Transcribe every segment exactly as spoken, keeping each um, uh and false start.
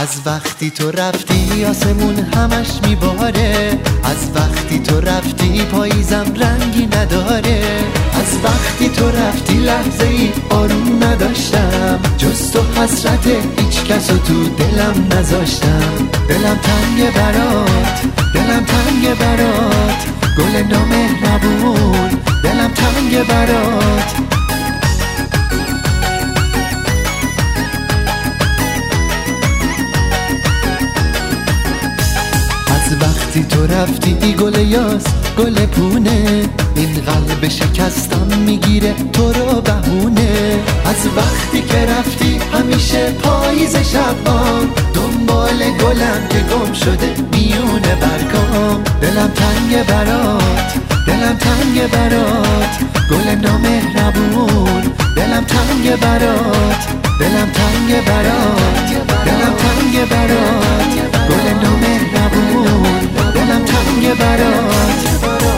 از وقتی تو رفتی آسمون همش میباره، از وقتی تو رفتی پاییزم رنگی نداره، از وقتی تو رفتی لحظه ای آروم نداشتم، جز تو حسرت هیچ کسو تو دلم نذاشتم. دلم تنگه برات، دلم تنگه برات، گل نامهربون، دلم تنگه برات. وقتی تو رفتی گل یاس گل پونه، این قلب شکستم میگیره تو رو بهونه. از وقتی که رفتی همیشه پاییز شبام، دنبال گلم که گم شده میونه برگام. دلم تنگه برات، دلم تنگه برات، گل نامهربون، دلم تنگه برات، دلم تنگه برات، دلم تنگه برات، گل نامهربون، دلم تنگه برات.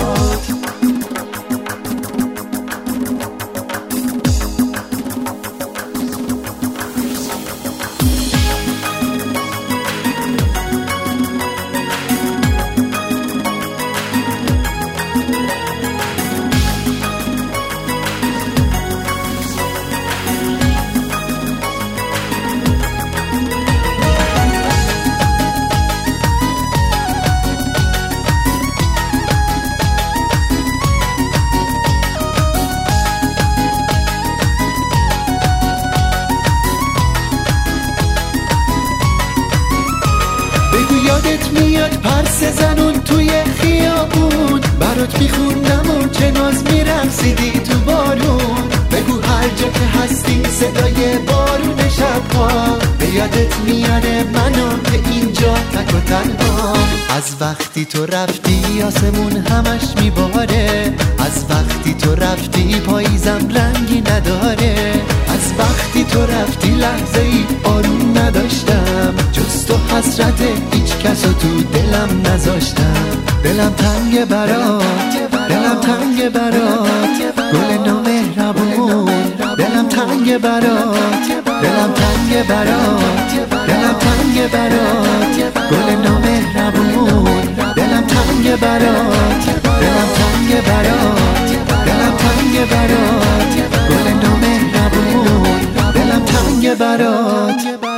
بگو یادت میاد پرس زنون توی خیابون، برات میخوندم و چه ناز میرقصیدی تو بارون. بگو هر جا که هستی صدای بارون شبها، به یادت میاره منم که اینجا تک و تنهام. از وقتی تو رفتی آسمون همش میباره، از وقتی تو رفتی پاییزم رنگی نداره، از وقتی تو رفتی لحظه ای آروم نداشتم، جز تو حسرت هیچ کسو تو دلم نذاشتم. دلم تنگه برات، دلم تنگه برات، گل نامهربون، دلم تنگه برات، دلم تنگه برات، دلم تنگه برات، گل نامهربون، دلم تنگه برات، دلم تنگه برات، دلم تنگه برات، گل نامهربون، دلم تنگه برات.